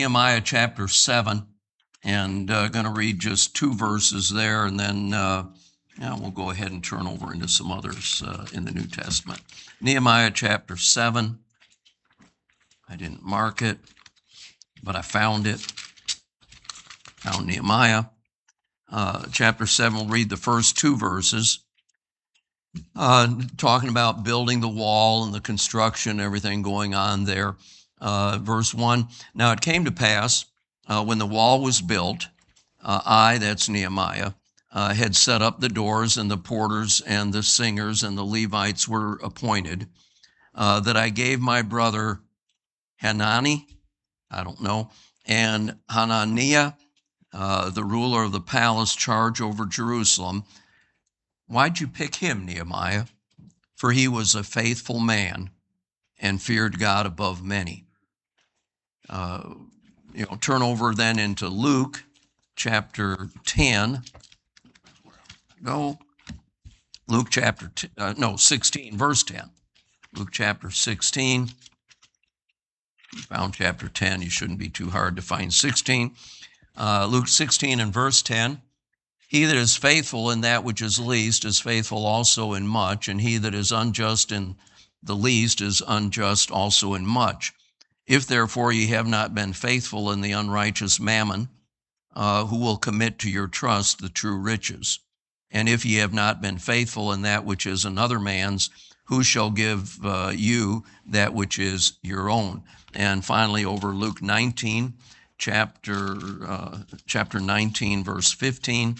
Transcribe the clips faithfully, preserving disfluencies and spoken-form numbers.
Nehemiah chapter seven, and uh, going to read just two verses there, and then uh, yeah, we'll go ahead and turn over into some others uh, in the New Testament. Nehemiah chapter seven. I didn't mark it, but I found it. Found Nehemiah. Uh, chapter seven, we'll read the first two verses, uh, talking about building the wall and the construction, everything going on there. Uh, verse one, now it came to pass uh, when the wall was built, uh, I, that's Nehemiah, uh, had set up the doors, and the porters and the singers and the Levites were appointed, uh, that I gave my brother Hanani, I don't know, and Hananiah, uh, the ruler of the palace, charge over Jerusalem. Why'd you pick him, Nehemiah? For he was a faithful man and feared God above many. Uh, you know, turn over then into Luke chapter ten. Go. Luke chapter, t- uh, no, sixteen, verse ten. Luke chapter sixteen. You found chapter ten, you shouldn't be too hard to find sixteen. Uh, Luke sixteen and verse ten. He that is faithful in that which is least is faithful also in much, and he that is unjust in the least is unjust also in much. If therefore ye have not been faithful in the unrighteous mammon, uh, who will commit to your trust the true riches? And if ye have not been faithful in that which is another man's, who shall give uh, you that which is your own? And finally, over Luke nineteen, chapter uh, chapter nineteen, verse fifteen.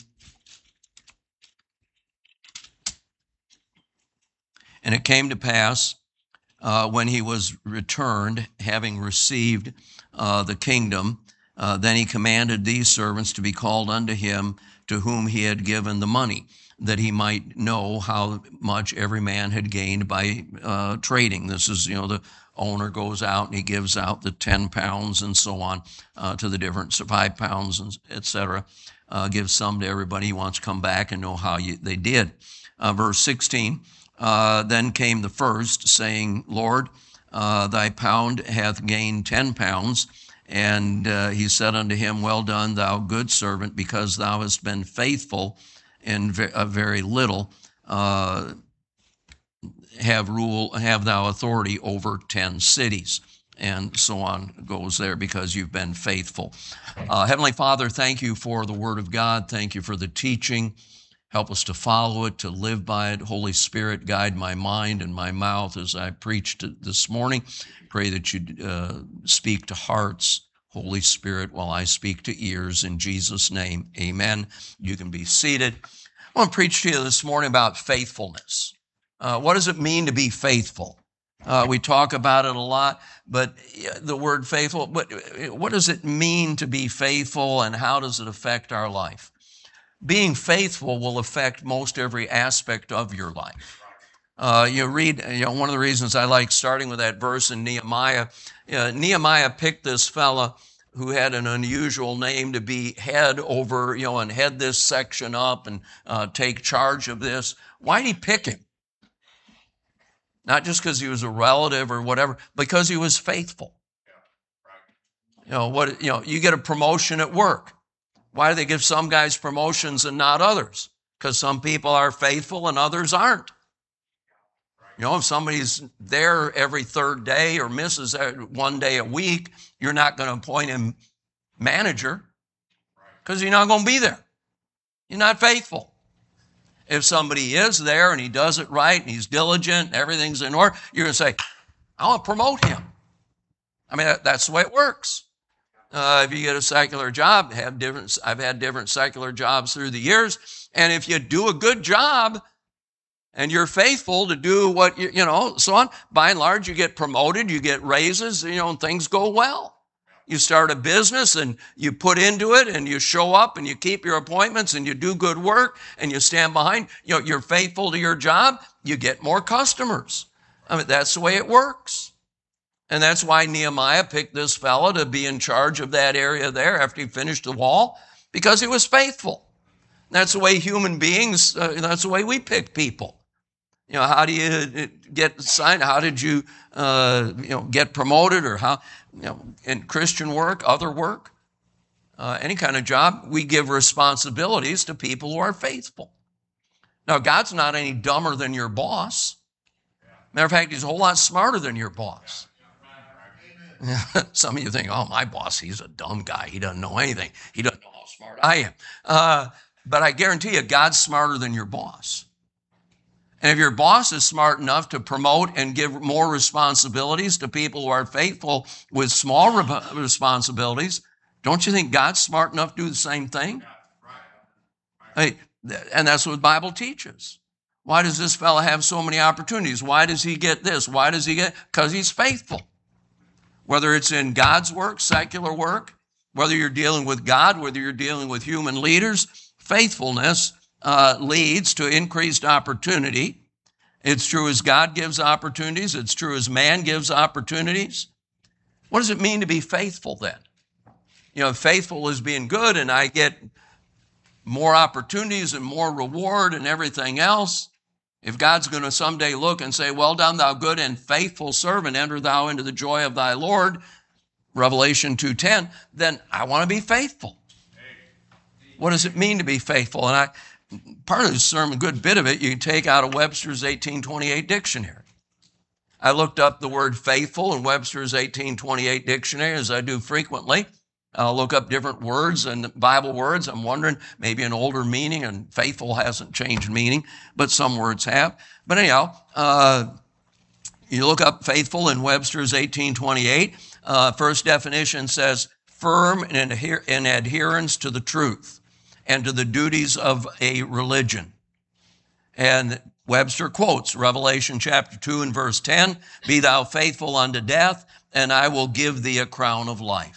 And it came to pass, uh, when he was returned, having received uh, the kingdom, uh, then he commanded these servants to be called unto him, to whom he had given the money, that he might know how much every man had gained by uh, trading. This is, you know, the owner goes out and he gives out the ten pounds and so on uh, to the different, so five pounds, and et cetera. Uh, gives some to everybody. He wants to come back and know how you, they did. Uh, verse sixteen, uh, then came the first, saying, Lord, uh, thy pound hath gained ten pounds. And uh, he said unto him, well done, thou good servant, because thou hast been faithful in a very little, uh, have rule, have thou authority over ten cities. And so on goes there, because you've been faithful. Uh, Heavenly Father, thank you for the Word of God. Thank you for the teaching. Help us to follow it, to live by it. Holy Spirit, guide my mind and my mouth as I preached this morning. Pray that you uh, speak to hearts, Holy Spirit, while I speak to ears. In Jesus' name, amen. You can be seated. I want to preach to you this morning about faithfulness. Uh, what does it mean to be faithful? Uh, we talk about it a lot, but the word faithful, what, what does it mean to be faithful, and how does it affect our life? Being faithful will affect most every aspect of your life. Uh, you read, you know, one of the reasons I like starting with that verse in Nehemiah, uh, Nehemiah picked this fella who had an unusual name to be head over, you know, and head this section up and uh, take charge of this. Why did he pick him? Not just because he was a relative or whatever, because he was faithful. You know, what, you know, you get a promotion at work. Why do they give some guys promotions and not others? Because some people are faithful and others aren't. You know, if somebody's there every third day or misses one day a week, you're not going to appoint him manager because you're not going to be there. You're not faithful. If somebody is there and he does it right and he's diligent and everything's in order, you're going to say, I want to promote him. I mean, that's the way it works. Uh, if you get a secular job, have different, I've had different secular jobs through the years, and if you do a good job and you're faithful to do what, you, you know, so on, by and large, you get promoted, you get raises, you know, and things go well. You start a business and you put into it and you show up and you keep your appointments and you do good work and you stand behind, you know, you're faithful to your job, you get more customers. I mean, that's the way it works. And that's why Nehemiah picked this fellow to be in charge of that area there after he finished the wall, because he was faithful. That's the way human beings, uh, that's the way we pick people. You know, how do you get signed? How did you, uh, you know, get promoted, or how, you know, in Christian work, other work, uh, any kind of job, we give responsibilities to people who are faithful. Now, God's not any dumber than your boss. Matter of fact, he's a whole lot smarter than your boss. Some of you think, oh, my boss, he's a dumb guy. He doesn't know anything. He doesn't know how smart I am. Uh, but I guarantee you, God's smarter than your boss. And if your boss is smart enough to promote and give more responsibilities to people who are faithful with small re- responsibilities, don't you think God's smart enough to do the same thing? Hey, and that's what the Bible teaches. Why does this fellow have so many opportunities? Why does he get this? Why does he get? Because he's faithful. Whether it's in God's work, secular work, whether you're dealing with God, whether you're dealing with human leaders, faithfulness uh, leads to increased opportunity. It's true as God gives opportunities. It's true as man gives opportunities. What does it mean to be faithful then? You know, faithful is being good, and I get more opportunities and more reward and everything else. If God's going to someday look and say, well done, thou good and faithful servant, enter thou into the joy of thy Lord, Revelation two ten, then I want to be faithful. What does it mean to be faithful? And I, part of this sermon, a good bit of it, you can take out of Webster's eighteen twenty-eight dictionary. I looked up the word faithful in Webster's eighteen twenty-eight dictionary, as I do frequently. I'll look up different words and Bible words. I'm wondering, maybe an older meaning, and faithful hasn't changed meaning, but some words have. But anyhow, uh, you look up faithful in Webster's eighteen twenty-eight. Uh, first definition says, firm in, adher- in adherence to the truth and to the duties of a religion. And Webster quotes Revelation chapter two and verse ten, be thou faithful unto death, and I will give thee a crown of life.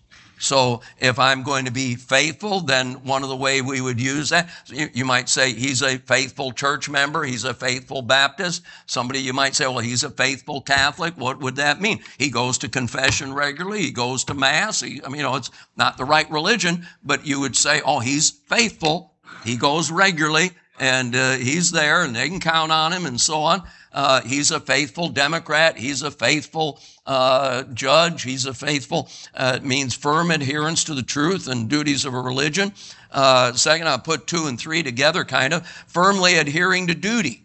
So if I'm going to be faithful, then one of the ways we would use that, you might say he's a faithful church member, he's a faithful Baptist. Somebody, you might say, well, he's a faithful Catholic. What would that mean? He goes to confession regularly, he goes to Mass. He, I mean, you know, it's not the right religion, but you would say, oh, he's faithful. He goes regularly, and uh, he's there, and they can count on him, and so on. Uh, he's a faithful Democrat. He's a faithful uh, judge. He's a faithful, uh, it means firm adherence to the truth and duties of a religion. Uh, second, I'll put two and three together, kind of. Firmly adhering to duty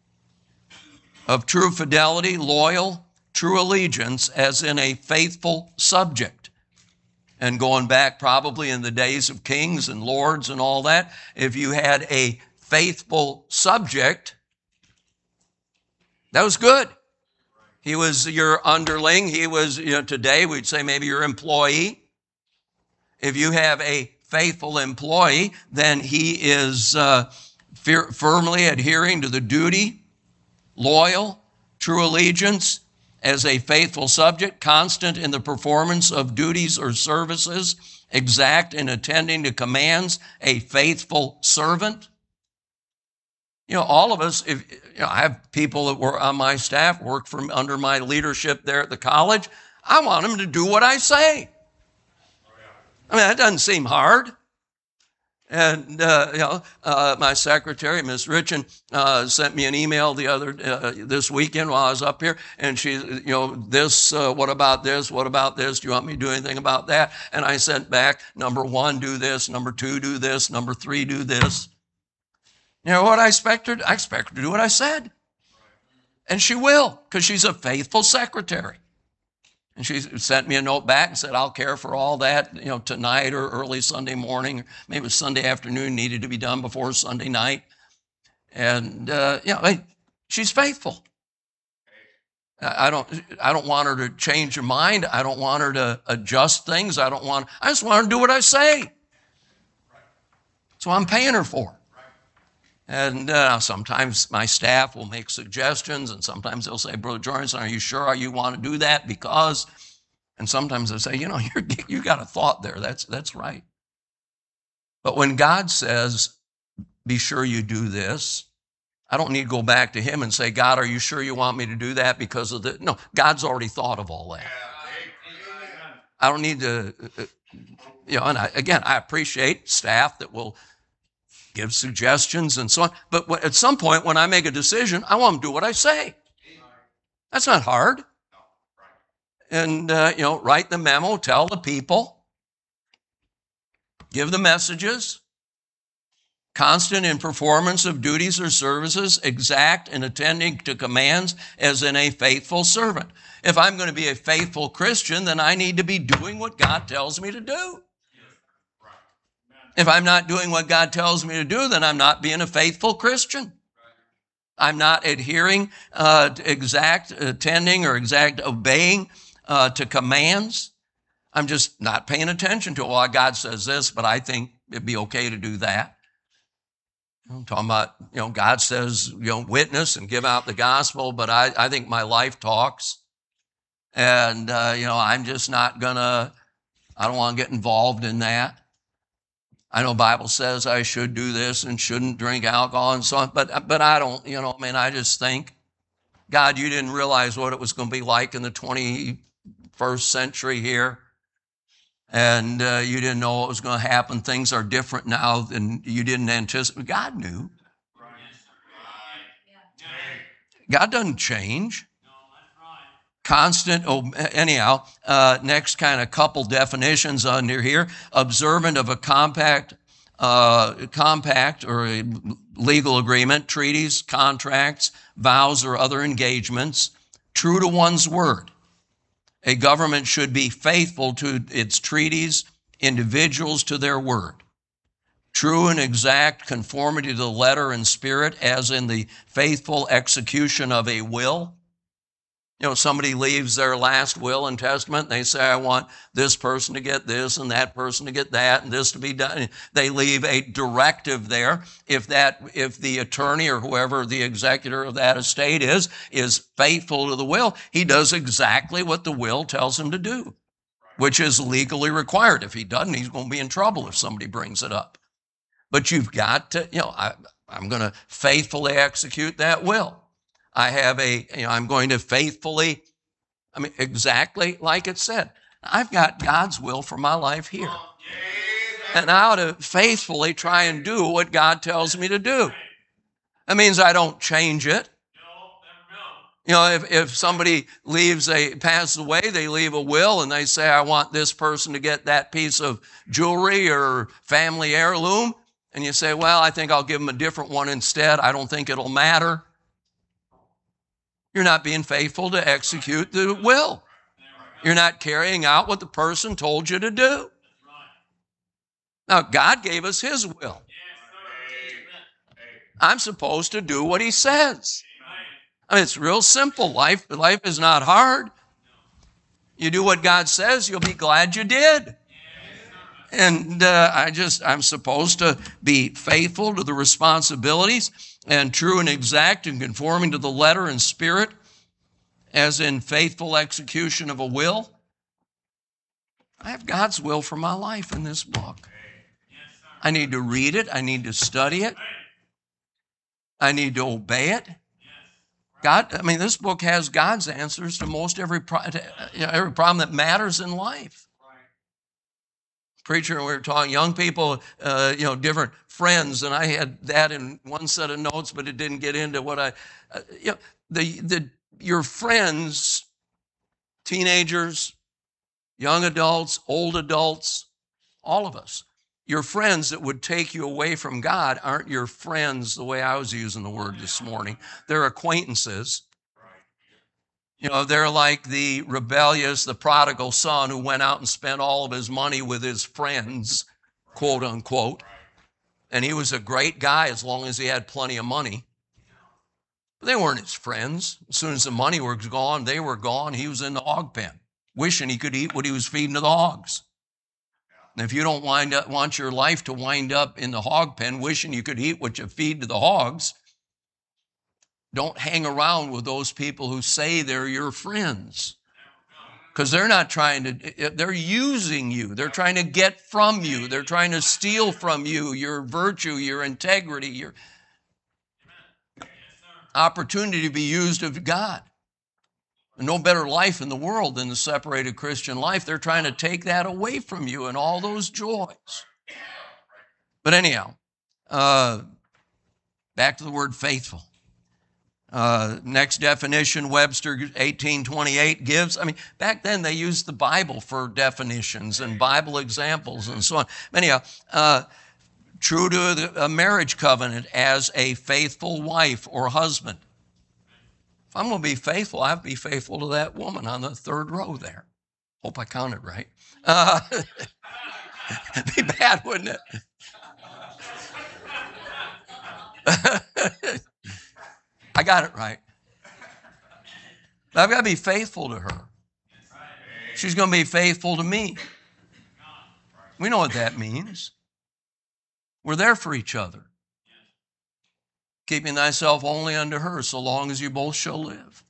of true fidelity, loyal, true allegiance, as in a faithful subject. And going back probably in the days of kings and lords and all that, if you had a faithful subject, that was good. He was your underling. He was, you know, today we'd say maybe your employee. If you have a faithful employee, then he is uh, fir- firmly adhering to the duty, loyal, true allegiance, as a faithful subject, constant in the performance of duties or services, exact in attending to commands, a faithful servant. You know, all of us, if you know, I have people that were on my staff, work from under my leadership there at the college. I want them to do what I say. I mean, that doesn't seem hard. And, uh, you know, uh, my secretary, Miss Richin, uh, sent me an email the other, uh, this weekend while I was up here. And she, you know, this, uh, what about this? What about this? Do you want me to do anything about that? And I sent back, number one, do this. Number two, do this. Number three, do this. You know what I expect her to? I expect her to do what I said. And she will, because she's a faithful secretary. And she sent me a note back and said, I'll care for all that, you know, tonight or early Sunday morning. Maybe it was Sunday afternoon, needed to be done before Sunday night. And, uh, you know, she's faithful. I don't, I don't want her to change her mind. I don't want her to adjust things. I don't want, I just want her to do what I say. So I'm paying her for. And uh, sometimes my staff will make suggestions, and sometimes they'll say, Brother Jorgensen, are you sure you want to do that? Because, and sometimes they'll say, you know, you're, you got a thought there. That's, that's right. But when God says, be sure you do this, I don't need to go back to him and say, God, are you sure you want me to do that because of the, no, God's already thought of all that. I don't need to, you know, and I, again, I appreciate staff that will give suggestions and so on. But at some point, when I make a decision, I want them to do what I say. That's not hard. And, uh, you know, write the memo, tell the people, give the messages, constant in performance of duties or services, exact in attending to commands as in a faithful servant. If I'm going to be a faithful Christian, then I need to be doing what God tells me to do. If I'm not doing what God tells me to do, then I'm not being a faithful Christian. I'm not adhering uh, to exact attending or exact obeying uh, to commands. I'm just not paying attention to, well, God says this, but I think it'd be okay to do that. I'm talking about, you know, God says, you know, witness and give out the gospel, but I, I think my life talks. And, uh, you know, I'm just not going to, I don't want to get involved in that. I know the Bible says I should do this and shouldn't drink alcohol and so on, but, but I don't, you know, I mean, I just think, God, you didn't realize what it was going to be like in the twenty-first century here. And uh, you didn't know what was going to happen. Things are different now than you didn't anticipate. God knew. God doesn't change. Constant, oh, anyhow, uh, next kind of couple definitions under here. Observant of a compact, uh, compact or a legal agreement, treaties, contracts, vows, or other engagements, true to one's word. A government should be faithful to its treaties, individuals to their word. True and exact conformity to the letter and spirit, as in the faithful execution of a will. You know, somebody leaves their last will and testament, and they say, I want this person to get this and that person to get that and this to be done. They leave a directive there. If that, if the attorney or whoever the executor of that estate is, is faithful to the will, he does exactly what the will tells him to do, which is legally required. If he doesn't, he's going to be in trouble if somebody brings it up. But you've got to, you know, I, I'm going to faithfully execute that will. I have a, you know, I'm going to faithfully, I mean, exactly like it said. I've got God's will for my life here. And I ought to faithfully try and do what God tells me to do. That means I don't change it. You know, if, if somebody leaves a, passes away, they leave a will and they say, I want this person to get that piece of jewelry or family heirloom. And you say, well, I think I'll give them a different one instead. I don't think it'll matter. You're not being faithful to execute the will. You're not carrying out what the person told you to do. Now, God gave us His will. I'm supposed to do what He says. I mean, it's real simple. Life, life is not hard. You do what God says, you'll be glad you did. And uh, I just, I'm supposed to be faithful to the responsibilities and true and exact and conforming to the letter and spirit, as in faithful execution of a will. I have God's will for my life in this book. I need to read it. I need to study it. I need to obey it. God, I mean, this book has God's answers to most every, pro- you know, every problem that matters in life. Preacher, and we were talking young people, uh, you know, different friends, and I had that in one set of notes, but it didn't get into what I, uh, you know, the the your friends, teenagers, young adults, old adults, all of us, your friends that would take you away from God aren't your friends the way I was using the word this morning. They're acquaintances. You know, they're like the rebellious, the prodigal son who went out and spent all of his money with his friends, quote unquote. And he was a great guy as long as he had plenty of money. But they weren't his friends. As soon as the money was gone, they were gone. He was in the hog pen, wishing he could eat what he was feeding to the hogs. And if you don't wind up, want your life to wind up in the hog pen, wishing you could eat what you feed to the hogs, don't hang around with those people who say they're your friends. Because they're not trying to, they're using you. They're trying to get from you. They're trying to steal from you your virtue, your integrity, your opportunity to be used of God. No better life in the world than the separated Christian life. They're trying to take that away from you and all those joys. But anyhow, Uh, back to the word faithful. Uh, next definition, Webster eighteen twenty-eight gives. I mean, back then they used the Bible for definitions and Bible examples and so on. Anyhow, uh, true to the, a marriage covenant as a faithful wife or husband. If I'm going to be faithful, I have to be faithful to that woman on the third row there. Hope I counted right. Uh, it'd be bad, wouldn't it? I got it right. But I've got to be faithful to her. She's going to be faithful to me. We know what that means. We're there for each other. Keeping thyself only unto her, so long as you both shall live.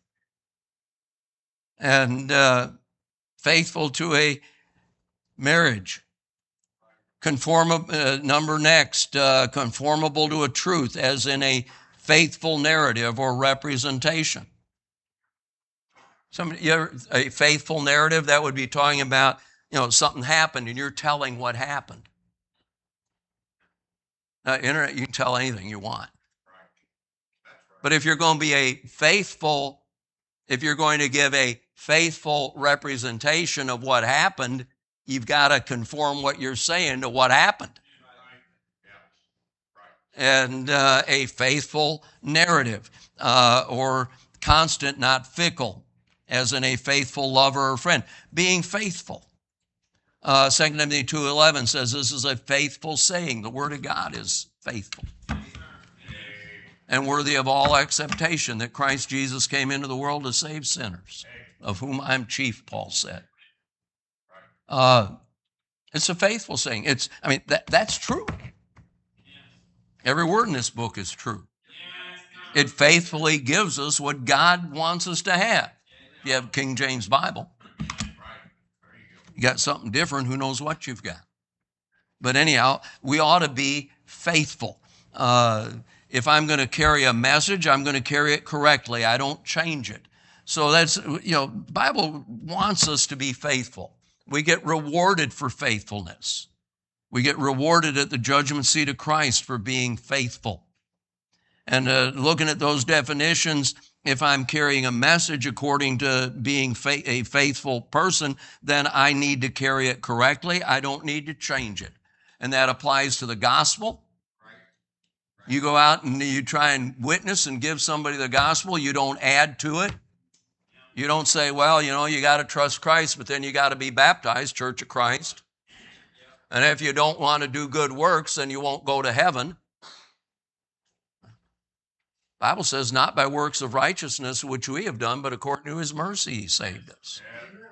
And uh, faithful to a marriage. Conform, uh, number next, uh, conformable to a truth, as in a faithful narrative or representation. Somebody, you ever, a faithful narrative, that would be talking about, you know, something happened and you're telling what happened. Now, internet, you can tell anything you want. But if you're going to be a faithful, if you're going to give a faithful representation of what happened, you've got to conform what you're saying to what happened. And uh, a faithful narrative, uh, or constant, not fickle, as in a faithful lover or friend. Being faithful. Uh, Second Timothy two eleven says this is a faithful saying. The Word of God is faithful and worthy of all acceptation, that Christ Jesus came into the world to save sinners, of whom I'm chief, Paul said. Uh, it's a faithful saying. It's, I mean, that, that's true. Every word in this book is true. It faithfully gives us what God wants us to have. If you have a King James Bible, you got something different, who knows what you've got. But anyhow, we ought to be faithful. Uh, if I'm going to carry a message, I'm going to carry it correctly. I don't change it. So that's, you know, Bible wants us to be faithful. We get rewarded for faithfulness. We get rewarded at the judgment seat of Christ for being faithful. And uh, looking at those definitions, if I'm carrying a message according to being fa- a faithful person, then I need to carry it correctly. I don't need to change it. And that applies to the gospel. You go out and you try and witness and give somebody the gospel. You don't add to it. You don't say, well, you know, you got to trust Christ, but then you got to be baptized, Church of Christ. And if you don't want to do good works, then you won't go to heaven. The Bible says, not by works of righteousness which we have done, but according to his mercy he saved us.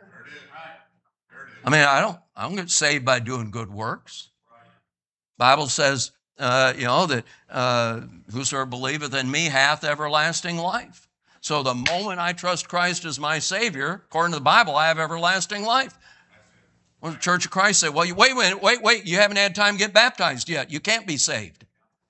I mean, I don't, I don't get saved by doing good works. The Bible says, uh, you know, that uh, whosoever believeth in me hath everlasting life. So the moment I trust Christ as my Savior, according to the Bible, I have everlasting life. Well, the Church of Christ said, well, you, wait, wait, wait, wait, you haven't had time to get baptized yet. You can't be saved.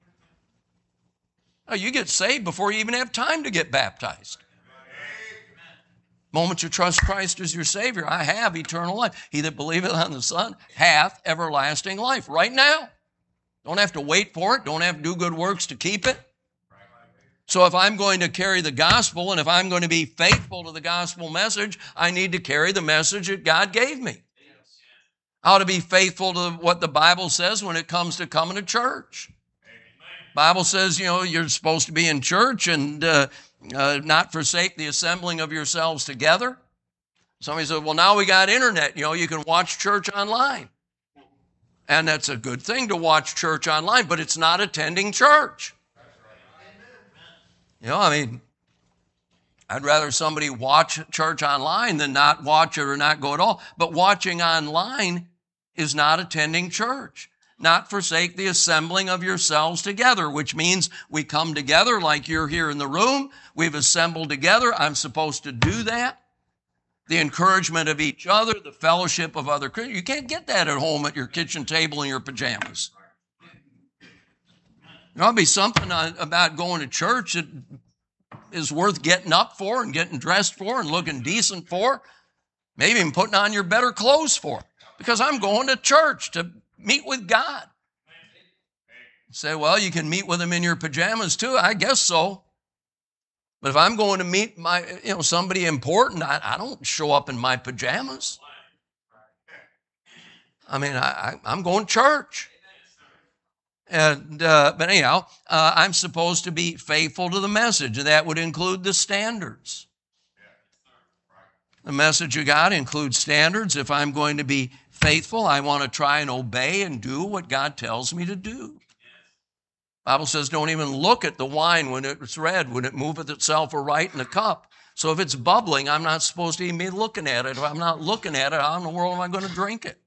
Oh, you get saved before you even have time to get baptized. The moment you trust Christ as your Savior, I have eternal life. He that believeth on the Son hath everlasting life right now. Don't have to wait for it. Don't have to do good works to keep it. So if I'm going to carry the gospel and if I'm going to be faithful to the gospel message, I need to carry the message that God gave me. I ought to be faithful to what the Bible says when it comes to coming to church. The Bible says, you know, you're supposed to be in church and uh, uh, not forsake the assembling of yourselves together. Somebody said, well, now we got internet. You know, you can watch church online. And that's a good thing to watch church online, but it's not attending church. You know, I mean, I'd rather somebody watch church online than not watch it or not go at all. But watching online is not attending church. Not forsake the assembling of yourselves together, which means we come together like you're here in the room. We've assembled together. I'm supposed to do that. The encouragement of each other, the fellowship of other Christians. You can't get that at home at your kitchen table in your pajamas. There'll be something about going to church that is worth getting up for and getting dressed for and looking decent for. Maybe even putting on your better clothes for. Because I'm going to church to meet with God. Say, well, you can meet with them in your pajamas too. I guess so. But if I'm going to meet my, you know, somebody important, I, I don't show up in my pajamas. I mean, I, I, I'm going to church. And, uh, but anyhow, uh, I'm supposed to be faithful to the message, and that would include the standards. The message of God includes standards. If I'm going to be faithful, I want to try and obey and do what God tells me to do. The Bible says don't even look at the wine when it's red, when it moveth itself aright in the cup. So if it's bubbling, I'm not supposed to even be looking at it. If I'm not looking at it, how in the world am I going to drink it?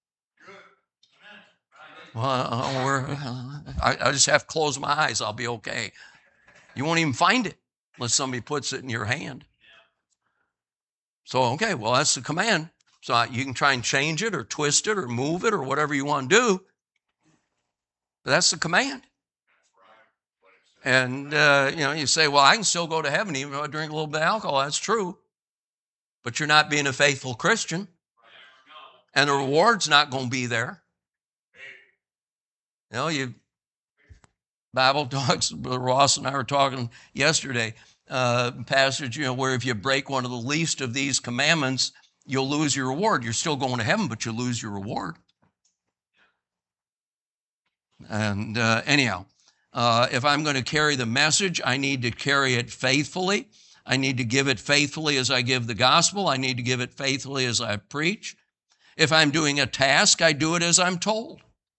Well, uh, we're, uh, I, I just have to close my eyes. I'll be okay. You won't even find it unless somebody puts it in your hand. So, okay, well, that's the command. So you can try and change it or twist it or move it or whatever you want to do. But that's the command. And, uh, you know, you say, well, I can still go to heaven even if I drink a little bit of alcohol. That's true. But you're not being a faithful Christian. And the reward's not going to be there. You know, you, Bible talks, Brother Ross and I were talking yesterday, uh, passage, you know, where if you break one of the least of these commandments, you'll lose your reward. You're still going to heaven, but you lose your reward. And uh, anyhow, uh, if I'm going to carry the message, I need to carry it faithfully. I need to give it faithfully as I give the gospel. I need to give it faithfully as I preach. If I'm doing a task, I do it as I'm told.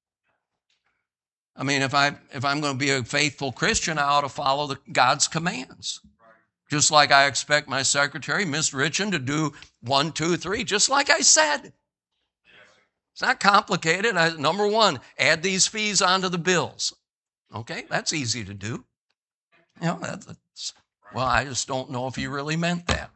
I mean, if, I, if I'm going to be a faithful Christian, I ought to follow the, God's commands. Just like I expect my secretary, Miss Richin, to do one, two, three, just like I said. It's not complicated. I, number one, add these fees onto the bills. Okay, that's easy to do. You know, that's, well, I just don't know if you really meant that.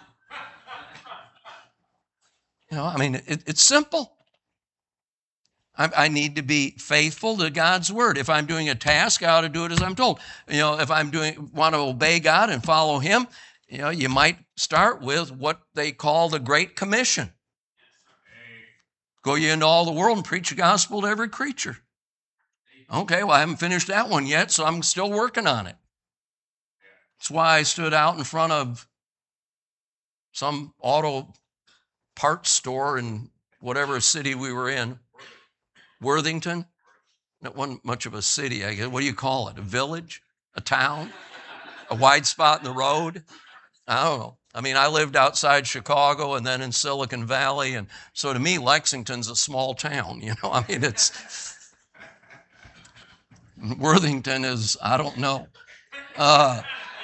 You know, I mean, it, it's simple. I, I need to be faithful to God's word. If I'm doing a task, I ought to do it as I'm told. You know, if I'm doing want to obey God and follow Him, you know, you might start with what they call the Great Commission. Go ye into all the world and preach the gospel to every creature. Okay, well, I haven't finished that one yet, so I'm still working on it. That's why I stood out in front of some auto parts store in whatever city we were in. Worthington, not one much of a city, I guess. What do you call it? A village? A town? A wide spot in the road? I don't know. I mean, I lived outside Chicago and then in Silicon Valley, and so to me, Lexington's a small town, you know? I mean, it's... Worthington is, I don't know. Uh,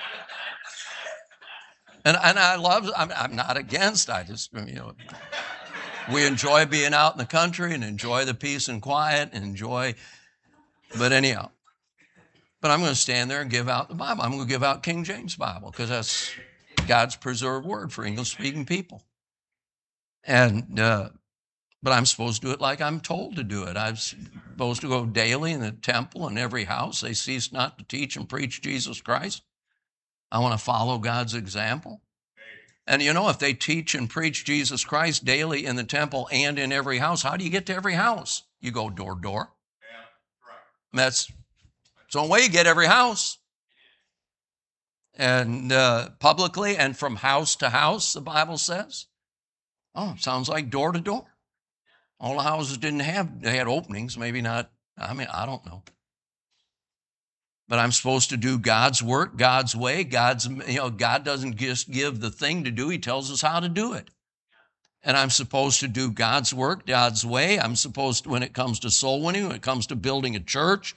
and, and I love, I'm, I'm not against, I just, you know... We enjoy being out in the country and enjoy the peace and quiet and enjoy, but anyhow. But I'm going to stand there and give out the Bible. I'm going to give out King James Bible because that's God's preserved word for English-speaking people. And, uh, but I'm supposed to do it like I'm told to do it. I'm supposed to go daily in the temple and every house. They cease not to teach and preach Jesus Christ. I want to follow God's example. And you know, if they teach and preach Jesus Christ daily in the temple and in every house, how do you get to every house? You go door to door. Yeah, right. That's the only way you get every house. And uh, publicly and from house to house, the Bible says. Oh, sounds like door to door. All the houses didn't have, they had openings, maybe not, I mean, I don't know. But I'm supposed to do God's work, God's way. God's, you know, God doesn't just give the thing to do. He tells us how to do it. And I'm supposed to do God's work, God's way. I'm supposed to, when it comes to soul winning, when it comes to building a church,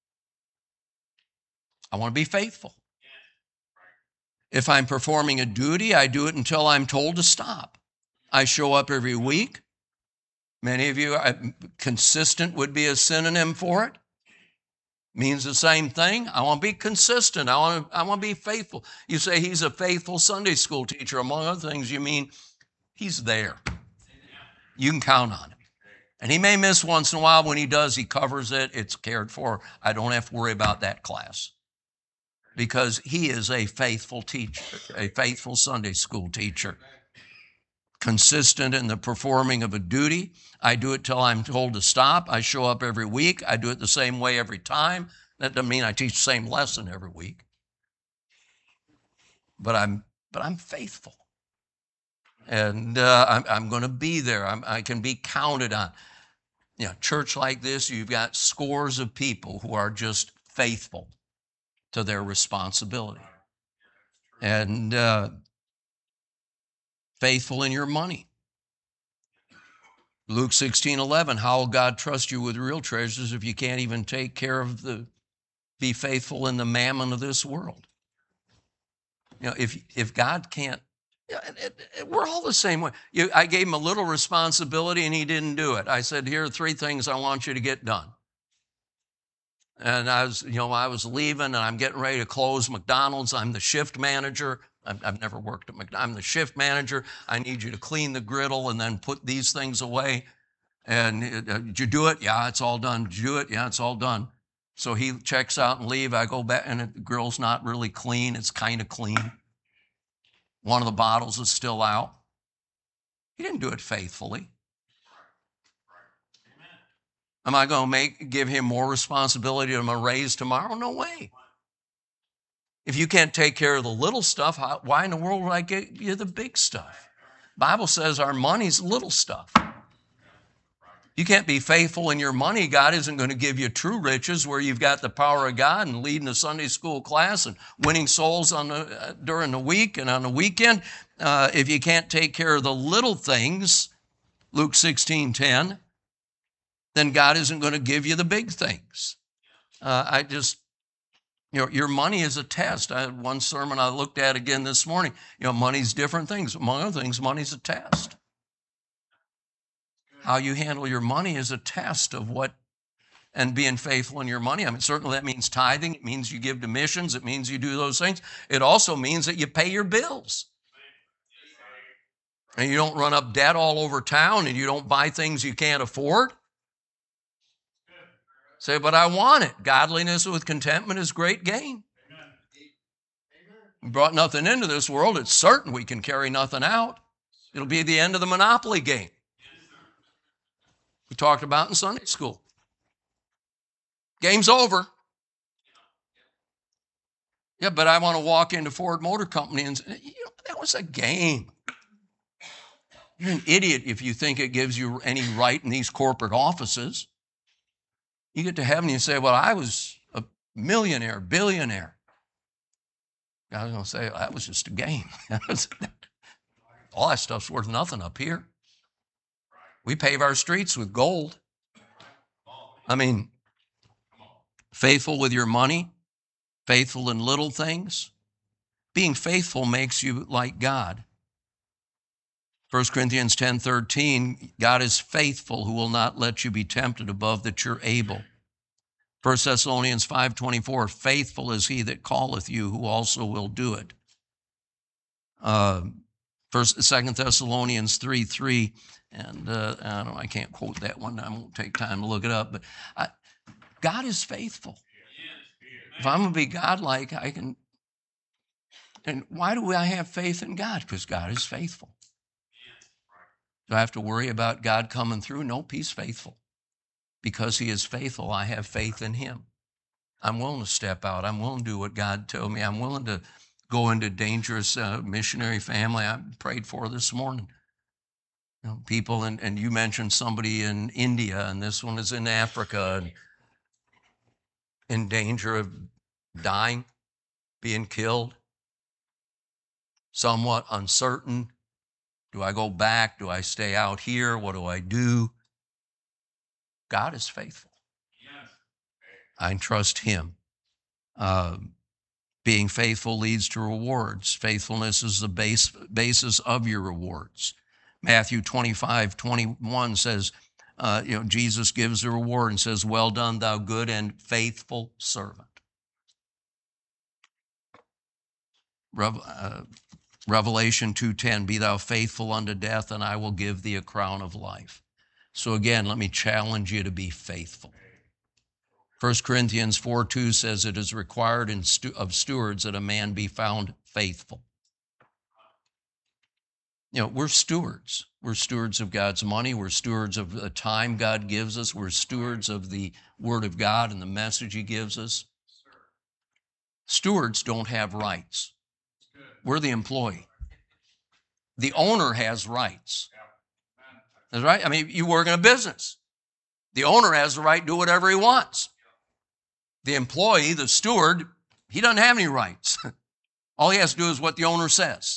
I want to be faithful. If I'm performing a duty, I do it until I'm told to stop. I show up every week. Many of you, consistent would be a synonym for it. Means the same thing. I want to be consistent. I want to, I want to be faithful. You say he's a faithful Sunday school teacher. Among other things, you mean he's there. You can count on him. And he may miss once in a while. When he does, he covers it. It's cared for. I don't have to worry about that class because he is a faithful teacher, a faithful Sunday school teacher. consistent in the performing of a duty. I do it till I'm told to stop. I show up every week. I do it the same way every time. That doesn't mean I teach the same lesson every week. But I'm, but I'm faithful. And uh, I'm, I'm going to be there. I'm, I can be counted on. You know, church like this, you've got scores of people who are just faithful to their responsibility. And uh, faithful in your money. Luke sixteen eleven, how will God trust you with real treasures if you can't even take care of the, be faithful in the mammon of this world? You know, if, if God can't, it, it, it, we're all the same way. You, I gave him a little responsibility and he didn't do it. I said, here are three things I want you to get done. And I was, you know, I was leaving and I'm getting ready to close McDonald's. I'm the shift manager. I've, I've never worked at McDonald's. I'm the shift manager. I need you to clean the griddle and then put these things away. And uh, did you do it? Yeah, it's all done. Did you do it? Yeah, it's all done. So he checks out and leave. I go back and the grill's not really clean. It's kind of clean. One of the bottles is still out. He didn't do it faithfully. Am I going to make give him more responsibility than a raise tomorrow? No way. If you can't take care of the little stuff, how, why in the world would I get you the big stuff? Bible says our money's little stuff. You can't be faithful in your money. God isn't going to give you true riches where you've got the power of God and leading a Sunday school class and winning souls on the, uh, during the week and on the weekend. Uh, if you can't take care of the little things, Luke sixteen ten, then God isn't going to give you the big things. Uh, I just, you know, your money is a test. I had one sermon I looked at again this morning. You know, money's different things. Among other things, money's a test. How you handle your money is a test of what, and being faithful in your money. I mean, certainly that means tithing. It means you give to missions. It means you do those things. It also means that you pay your bills. And you don't run up debt all over town and you don't buy things you can't afford. Say, but I want it. Godliness with contentment is great gain. We brought nothing into this world. It's certain we can carry nothing out. It'll be the end of the monopoly game. We talked about in Sunday school. Game's over. Yeah, but I want to walk into Ford Motor Company and say, you know, that was a game. You're an idiot if you think it gives you any right in these corporate offices. You get to heaven and you say, well, I was a millionaire, billionaire. God's going to say, well, that was just a game. All that stuff's worth nothing up here. We pave our streets with gold. I mean, faithful with your money, faithful in little things. Being faithful makes you like God. First Corinthians ten thirteen, God is faithful who will not let you be tempted above that you're able. First Thessalonians five twenty-four, faithful is he that calleth you, who also will do it. Uh, First, Second Thessalonians three three, and uh, I don't know, I can't quote that one. I won't take time to look it up, but I, God is faithful. If I'm going to be God-like, I can. And why do I have faith in God? Because God is faithful. Do I have to worry about God coming through? Nope, he's faithful. Because he is faithful, I have faith in him. I'm willing to step out. I'm willing to do what God told me. I'm willing to go into dangerous uh, missionary family I prayed for this morning. You know, people, and, and you mentioned somebody in India, and this one is in Africa, and in danger of dying, being killed, somewhat uncertain. Do I go back? Do I stay out here? What do I do? God is faithful. Yes. I trust him. Uh, being faithful leads to rewards. Faithfulness is the base, basis of your rewards. Matthew twenty-five twenty-one says, uh, you know, Jesus gives a reward and says, well done, thou good and faithful servant. Rev, uh, Revelation two ten, be thou faithful unto death, and I will give thee a crown of life. So again, let me challenge you to be faithful. First Corinthians four two says it is required in stu- of stewards that a man be found faithful. You know, we're stewards. We're stewards of God's money. We're stewards of the time God gives us. We're stewards of the Word of God and the message He gives us. Stewards don't have rights. We're the employee. The owner has rights. That's right. I mean, you work in a business. The owner has the right to do whatever he wants. The employee, the steward, he doesn't have any rights. All he has to do is what the owner says.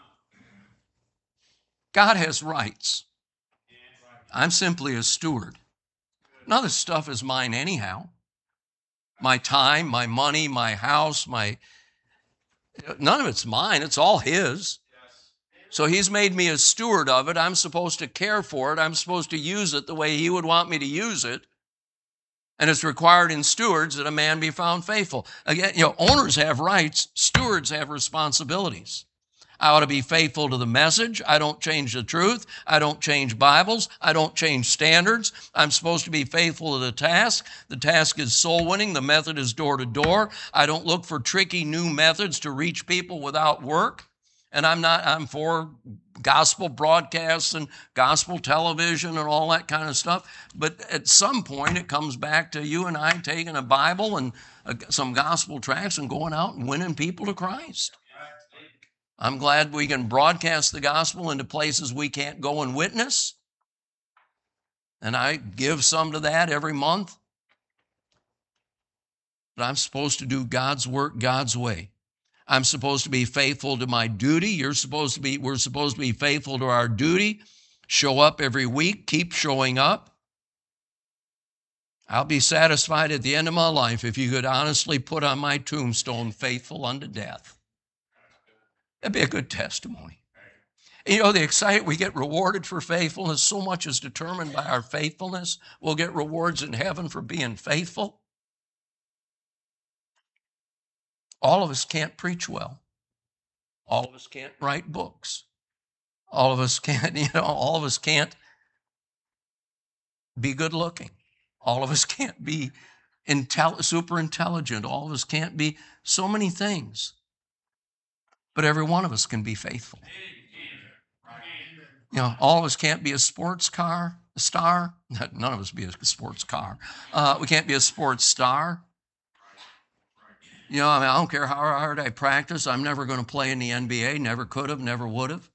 God has rights. I'm simply a steward. None of this stuff is mine anyhow. My time, my money, my house, my... none of it's mine. It's all His. So He's made me a steward of it. I'm supposed to care for it. I'm supposed to use it the way He would want me to use it. And it's required in stewards that a man be found faithful. Again, you know, owners have rights. Stewards have responsibilities. I ought to be faithful to the message. I don't change the truth. I don't change Bibles. I don't change standards. I'm supposed to be faithful to the task. The task is soul winning. The method is door to door. I don't look for tricky new methods to reach people without work. And I'm not, I'm for gospel broadcasts and gospel television and all that kind of stuff. But at some point, it comes back to you and I taking a Bible and uh, some gospel tracts and going out and winning people to Christ. I'm glad we can broadcast the gospel into places we can't go and witness. And I give some to that every month. But I'm supposed to do God's work God's way. I'm supposed to be faithful to my duty. You're supposed to be, we're supposed to be faithful to our duty. Show up every week. Keep showing up. I'll be satisfied at the end of my life if you could honestly put on my tombstone, faithful unto death. That'd be a good testimony. And you know, the excitement, we get rewarded for faithfulness. So much is determined by our faithfulness. We'll get rewards in heaven for being faithful. All of us can't preach well. All of us can't write books. All of us can't, you know, all of us can't be good looking. All of us can't be intel- super intelligent. All of us can't be so many things. But every one of us can be faithful. You know, all of us can't be a sports car, a star. None of us be a sports car. Uh, we can't be a sports star. You know, I mean, I don't care how hard I practice. I'm never going to play in the N B A. Never could have, never would have.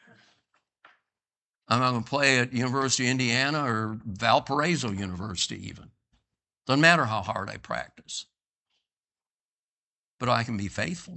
I'm not going to play at University of Indiana or Valparaiso University even. Doesn't matter how hard I practice. But I can be faithful.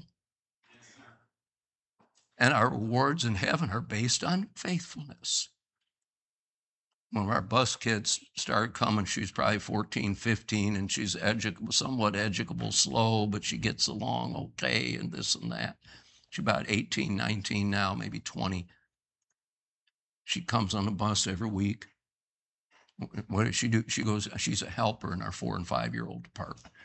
And our rewards in heaven are based on faithfulness. When our bus kids started coming, she was probably fourteen, fifteen, and she's edu- somewhat educable, slow, but she gets along okay and this and that. She's about eighteen, nineteen now, maybe twenty. She comes on the bus every week. What does she do? She goes, she's a helper in our four and five-year-old department.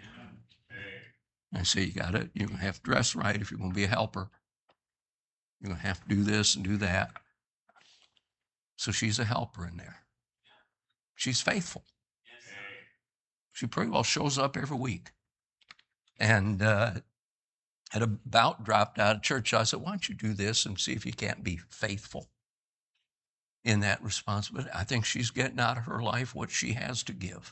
I say, you got it. You're going to have to dress right if you're going to be a helper. You're going to have to do this and do that. So she's a helper in there. She's faithful. She pretty well shows up every week. And uh, had about dropped out of church. So I said, why don't you do this and see if you can't be faithful in that responsibility? I think she's getting out of her life what she has to give.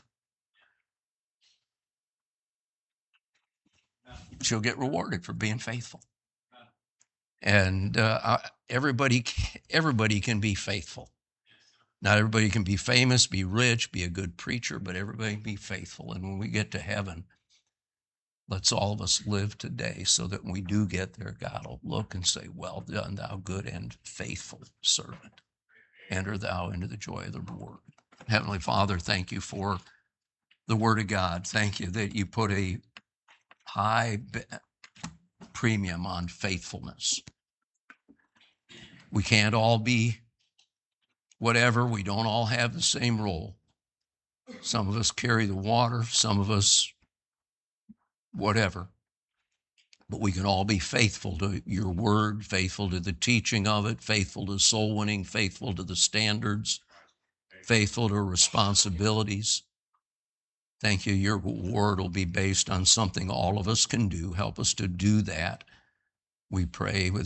She'll get rewarded for being faithful. And uh, everybody, everybody can be faithful. Not everybody can be famous, be rich, be a good preacher, but everybody can be faithful. And when we get to heaven, let's all of us live today so that when we do get there, God will look and say, well done, thou good and faithful servant. Enter thou into the joy of the Lord. Heavenly Father, thank you for the Word of God. Thank you that you put a high premium on faithfulness. We can't all be whatever. We don't all have the same role. Some of us carry the water, some of us whatever. But we can all be faithful to your word, faithful to the teaching of it, faithful to soul winning, faithful to the standards, faithful to responsibilities. Thank you. Your word will be based on something all of us can do. Help us to do that. We pray with